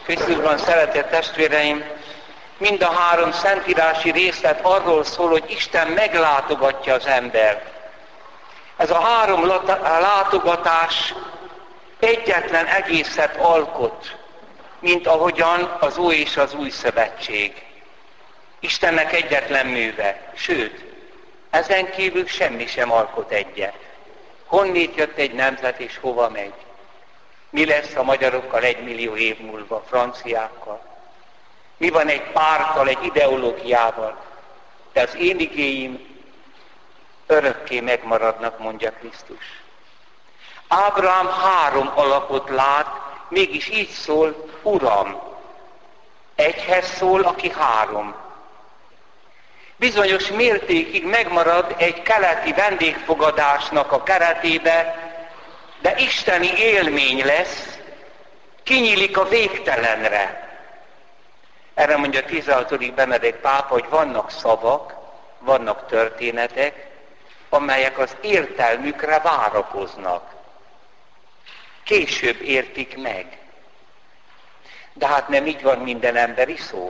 Krisztusban szeretett testvéreim, mind a 3 szentírási részlet arról szól, hogy Isten meglátogatja az embert. Ez a 3 látogatás egyetlen egészet alkot, mint ahogyan az Ói és az Új Szövetség. Istennek egyetlen műve, sőt, ezen kívül semmi sem alkot egyet. Honnét jött egy nemzet és hova megy? Mi lesz a magyarokkal 1 millió év múlva, franciákkal? Mi van egy párttal, egy ideológiával? De az én igéim örökké megmaradnak, mondja Krisztus. Ábrahám 3 alakot lát, mégis így szól, Uram. Egyhez szól, aki 3. Bizonyos mértékig megmarad egy keleti vendégfogadásnak a keretébe, de isteni élmény lesz, kinyílik a végtelenre. Erre mondja 16. Benedek pápa, hogy vannak szavak, vannak történetek, amelyek az értelmükre várakoznak. Később értik meg. De hát nem így van minden emberi szó.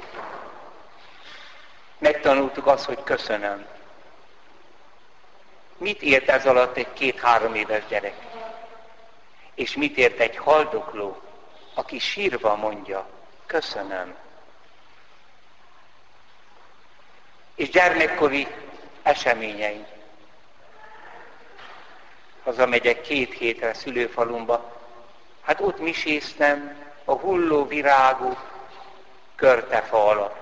Megtanultuk azt, hogy köszönöm. Mit ért ez alatt egy 2-3 éves gyerek? És mit ért egy haldokló, aki sírva mondja, köszönöm. És gyermekkori eseményeim. Hazamegyek 2 hétre szülőfalumba, hát ott miséztem a hulló virágú körtefa alatt.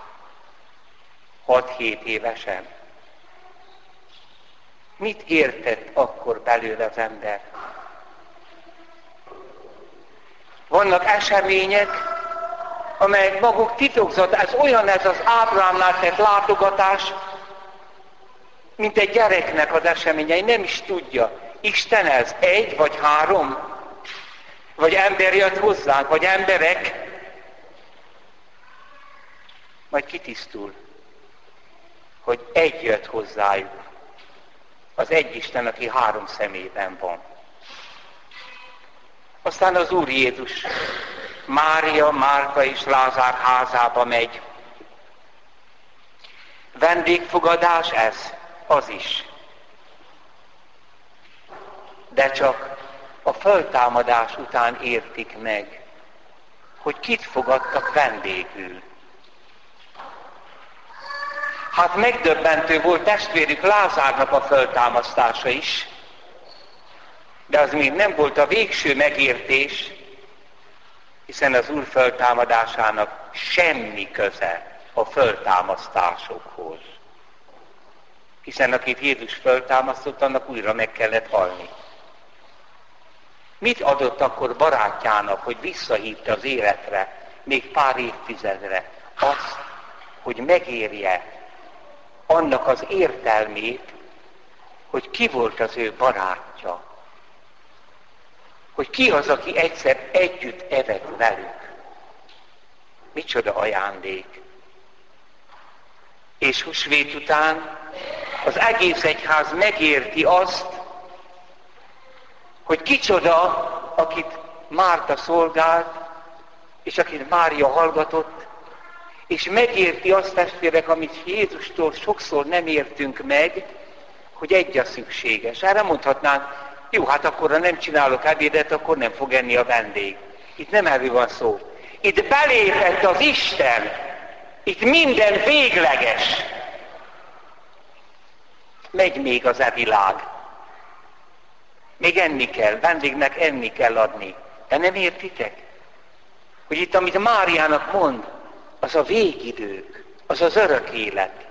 6-7 évesen. Mit értett akkor belőle az ember? Vannak események, amelyek maguk titokzat, ez olyan ez az Ábrahámnál tett látogatás, mint egy gyereknek az eseményei, nem is tudja. Isten ez 1 vagy 3? Vagy ember jött hozzánk, vagy emberek? Majd kitisztul, hogy egy jött hozzájuk. Az egy Isten, aki 3 személyben van. Aztán az Úr Jézus Mária, Márta és Lázár házába megy. Vendégfogadás ez, az is. De csak a föltámadás után értik meg, hogy kit fogadtak vendégül. Hát megdöbbentő volt testvérük Lázárnak a föltámasztása is, de az még nem volt a végső megértés, hiszen az Úr föltámadásának semmi köze a föltámasztásokhoz. Hiszen akit Jézus föltámasztott, annak újra meg kellett halni. Mit adott akkor barátjának, hogy visszahívta az életre, még pár évtizedre? Azt, hogy megérje annak az értelmét, hogy ki volt az ő barátja. Hogy ki az, aki egyszer együtt evett velük. Micsoda ajándék. És húsvét után az egész egyház megérti azt, hogy kicsoda, akit Márta szolgált, és akit Mária hallgatott, és megérti azt, testvérek, amit Jézustól sokszor nem értünk meg, hogy egy a szükséges. Erre mondhatnánk, jó, hát akkor ha nem csinálok ebédet, akkor nem fog enni a vendég. Itt nem erről van szó. Itt belépett az Isten. Itt minden végleges. Megy még az világ. Még enni kell, vendégnek enni kell adni. De nem értitek? Hogy itt, amit Máriának mond, az a végidők, az az örök élet.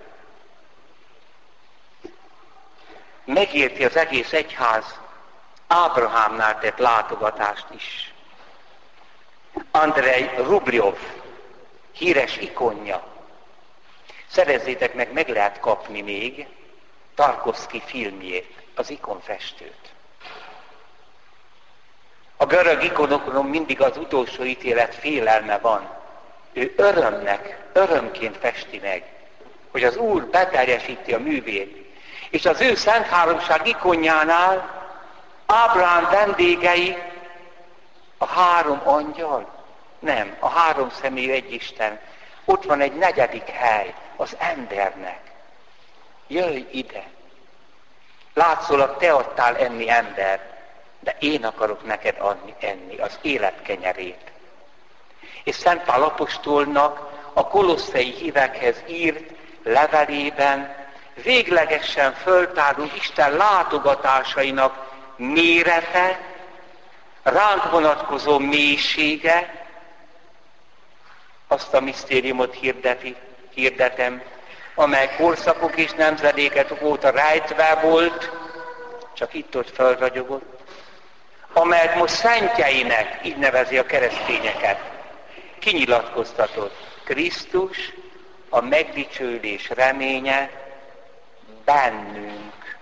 Megérti az egész egyház Ábrahámnál tett látogatást is. Andrej Rubljov, híres ikonja. Szerezzétek meg lehet kapni még Tarkovszky filmjét, az ikonfestőt. A görög ikonokon mindig az utolsó ítélet félelme van. Ő örömként festi meg, hogy az Úr beteljesíti a művét. És az ő Szent Háromság ikonjánál Ábrahám vendégei, a 3 angyal, Nem, a három személyű egy Isten. Ott van egy negyedik hely, az embernek. Jöjj ide. Látszólag te adtál enni ember, de én akarok neked adni enni az élet kenyerét. És Szent Pál apostolnak a kolosszai hívekhez írt levelében véglegesen föltárul Isten látogatásainak mérete, ránk vonatkozó mélysége, azt a misztériumot hirdetem, amely korszakok és nemzedékek óta rejtve volt, csak itt-ott felragyogott, amelyet most szentjeinek, így nevezi a keresztényeket, kinyilatkoztatott. Krisztus, a megdicsőlés reménye bennünk.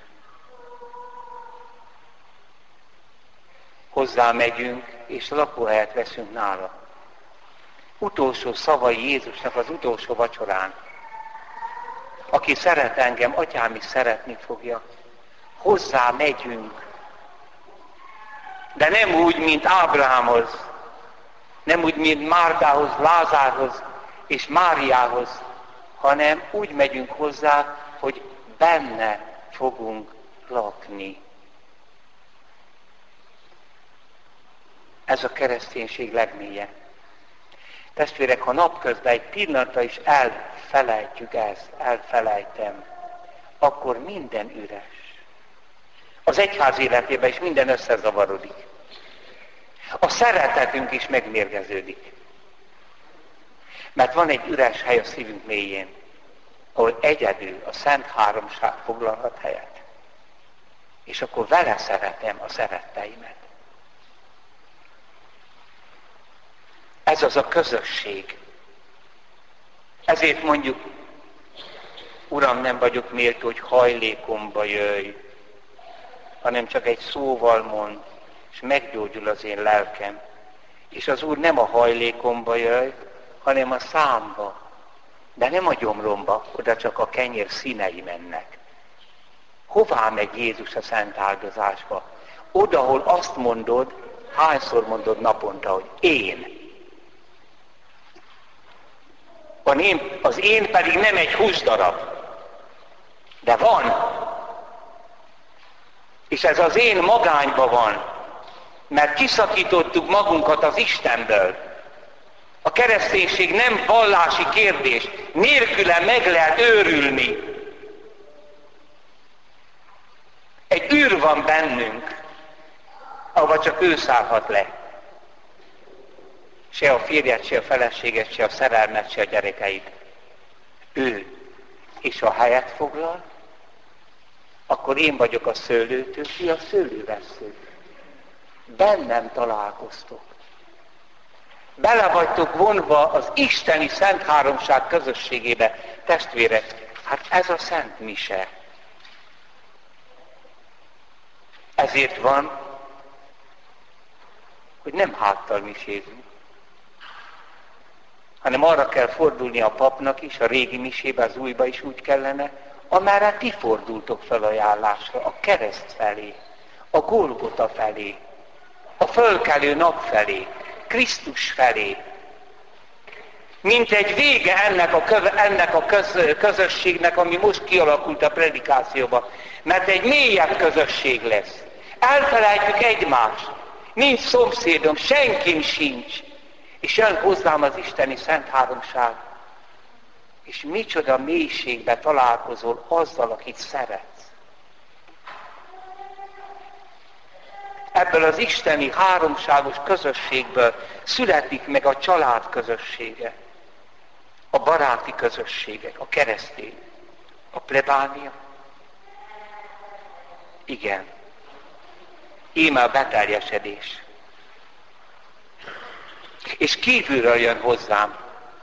Hozzá megyünk, és lakóhelyet veszünk nála. Utolsó szavai Jézusnak az utolsó vacsorán. Aki szeret engem, atyám is szeretni fogja. Hozzá megyünk. De nem úgy, mint Ábrahámhoz, nem úgy, mint Mártához, Lázárhoz és Máriához, hanem úgy megyünk hozzá, hogy benne fogunk lakni. Ez a kereszténység legmélye. Testvérek, ha napközben egy pillanatra is elfelejtjük ezt, elfelejtem, akkor minden üres. Az egyház életében is minden összezavarodik. A szeretetünk is megmérgeződik. Mert van egy üres hely a szívünk mélyén, ahol egyedül a Szent Háromság foglalhat helyet. És akkor vele szeretem a szeretteimet. Ez az a közösség. Ezért mondjuk, Uram, nem vagyok méltó, hogy hajlékomba jöjj, hanem csak egy szóval mond, és meggyógyul az én lelkem. És az Úr nem a hajlékomba jöjj, hanem a számba. De nem a gyomromba, oda csak a kenyér színei mennek. Hová megy Jézus a szent áldozásba? Oda, ahol azt mondod, hányszor mondod naponta, hogy én. Az én pedig nem egy húsdarab, de van. És ez az én magányban van, mert kiszakítottuk magunkat az Istenből. A kereszténység nem vallási kérdés, nélküle meg lehet őrülni. Egy űr van bennünk, ahova csak ő szállhat le. Se a férjet, se a feleséget, se a szerelmet, se a gyerekeit. Ő. És ha helyet foglal, akkor én vagyok a szőlőtő, ti a szőlővessző. Bennem találkoztok. Bele vagytok vonva az isteni Szent Háromság közösségébe. Testvérek, hát ez a Szent Mise. Ezért van, hogy nem háttal misézünk, hanem arra kell fordulni a papnak is, a régi misébe, az újba is úgy kellene, amerre ti fordultok felajánlásra, a kereszt felé, a Golgota felé, a fölkelő nap felé, Krisztus felé. Mint egy vége ennek a közösségnek, ami most kialakult a predikációban, mert egy mélyebb közösség lesz. Elfelejtjük egymást, nincs szomszédom, senkim sincs, és jön hozzám az isteni Szent Háromság. És micsoda mélységbe találkozol azzal, akit szeretsz. Ebből az isteni háromságos közösségből születik meg a család közössége, a baráti közösségek, a keresztény, a plebánia. Igen, íme a beteljesedés. És kívülről jön hozzám.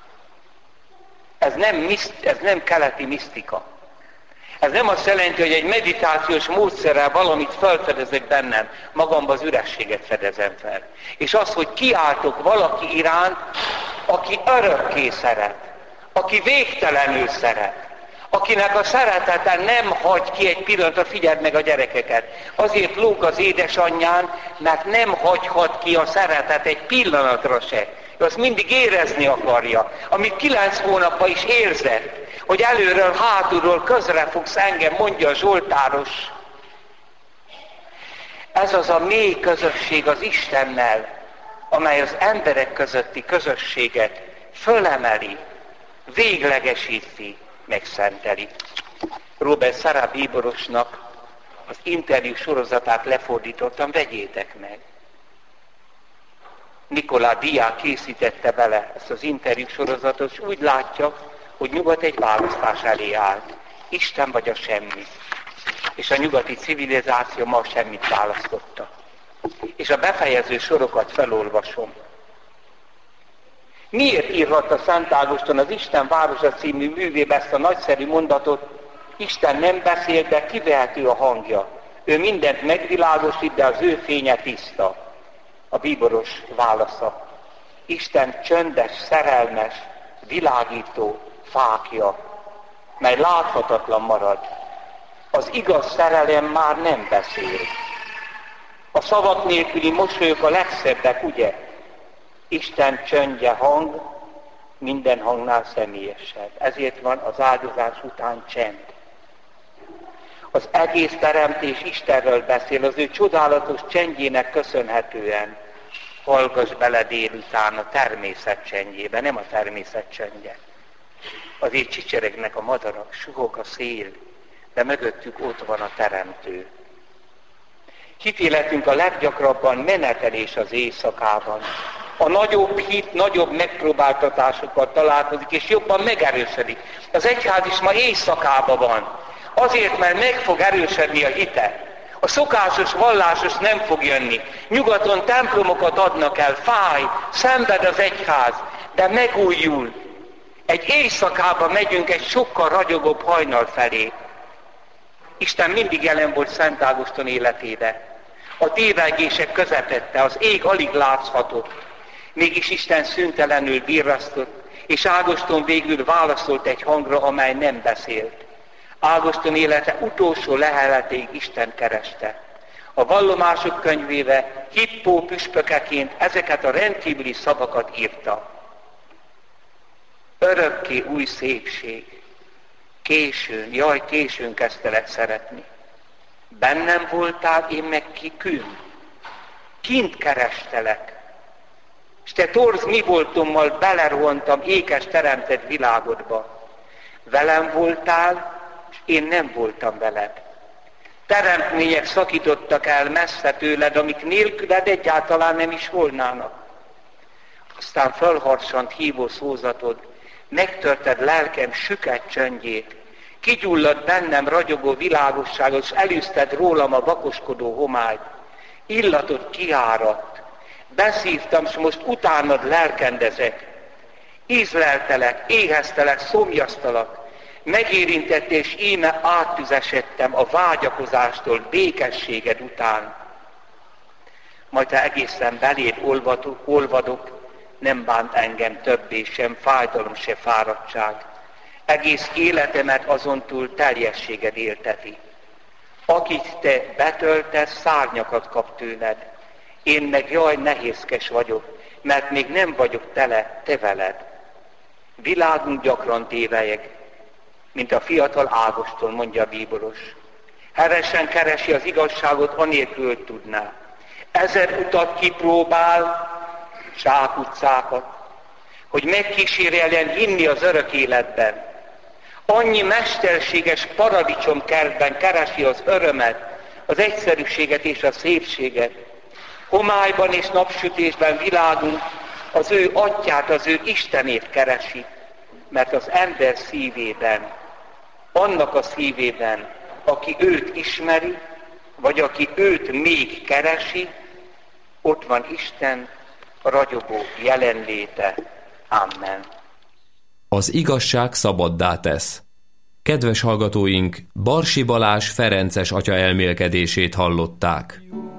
Ez nem keleti misztika. Ez nem azt jelenti, hogy egy meditációs módszerrel valamit felfedezek bennem, magamban az ürességet fedezem fel. És az, hogy kiáltok valaki iránt, aki örökké szeret, aki végtelenül szeret, akinek a szeretete nem hagy ki egy pillanatra, figyeld meg a gyerekeket. Azért lóg az édesanyján, mert nem hagyhat ki a szeretet egy pillanatra se. Ő azt mindig érezni akarja, amit 9 hónapban is érzett, hogy előről, hátulról közre fogsz engem, mondja a zsoltáros. Ez az a mély közösség az Istennel, amely az emberek közötti közösséget fölemeli, véglegesíti, megszenteli. Robert Sarah bíborosnak az interjú sorozatát lefordítottam, vegyétek meg. Nikolá Diák készítette bele ezt az interjú sorozatot, és úgy látja, hogy nyugat egy választás elé állt. Isten vagy a semmi. És a nyugati civilizáció ma semmit választotta. És a befejező sorokat felolvasom. Miért írhatta Szent Ágoston az Isten városa című művébe ezt a nagyszerű mondatot? Isten nem beszél, de kivehető a hangja. Ő mindent megvilágosít, de az ő fénye tiszta. A bíboros válasza. Isten csöndes, szerelmes, világító fákja, mely láthatatlan marad. Az igaz szerelem már nem beszél. A szavak nélküli mosolyok a legszebbek, ugye? Isten csöndje hang, minden hangnál személyesebb. Ezért van az áldozás után csend. Az egész teremtés Istenről beszél, az ő csodálatos csendjének köszönhetően. Hallgass bele délután a természet csendjébe, nem a természet csendje. Azért csicseregnek a madarak, suhog a szél, de mögöttük ott van a Teremtő. Hitéletünk a leggyakrabban menetelés az éjszakában. A nagyobb hit, nagyobb megpróbáltatásokkal találkozik, és jobban megerősödik. Az egyház is ma éjszakában van. Azért, mert meg fog erősödni a hite. A szokásos, vallásos nem fog jönni. Nyugaton templomokat adnak el, fáj, szenved az egyház, de megújul. Egy éjszakában megyünk egy sokkal ragyogóbb hajnal felé. Isten mindig jelen volt Szent Ágoston életébe. A tévegések közepette, az ég alig láthatott. Mégis Isten szüntelenül virrasztott, és Ágoston végül válaszolt egy hangra, amely nem beszélt. Ágoston élete utolsó leheletéig Isten kereste. A vallomások könyvébe Hippó püspökeként ezeket a rendkívüli szavakat írta. Örökké új szépség. Későn, jaj, későn kezdtelek szeretni. Bennem voltál, én meg kikün. Kint kerestelek. S te torz mi voltommal belerohantam ékes teremtett világodba. Velem voltál, és én nem voltam veled. Teremtmények szakítottak el messze tőled, amik nélküled egyáltalán nem is volnának. Aztán fölharsant hívó szózatod, megtörted lelkem süket csöndjét, kigyulladt bennem ragyogó világosságot, és elűzted rólam a vakoskodó homályt. Illatod kiáradt, beszívtam, és most utánad lelkendezek. Ízleltelek, éheztelek, szomjaztalak, megérintett, és íme áttüzesedtem a vágyakozástól békességed után. Majd te egészen beléd olvadok, nem bánt engem többé sem fájdalom, se fáradtság. Egész életemet azon túl teljességed élteti. Akit te betöltesz, szárnyakat kap tőled. Én meg jaj, nehézkes vagyok, mert még nem vagyok tele te veled. Világunk gyakran tévelyek, mint a fiatal Ágoston, mondja a bíboros. Heresen keresi az igazságot, anélkül tudná. 1000 utat kipróbál, zsákutcákat, hogy megkísérjeljen hinni az örök életben. Annyi mesterséges paradicsomkertben keresi az örömet, az egyszerűséget és a szépséget. Homályban és napsütésben világunk az ő atyát, az ő Istenét keresi, mert az ember szívében, annak a szívében, aki őt ismeri, vagy aki őt még keresi, ott van Isten ragyogó jelenléte. Amen. Az igazság szabaddá tesz. Kedves hallgatóink, Barsi Balázs ferences atya elmélkedését hallották.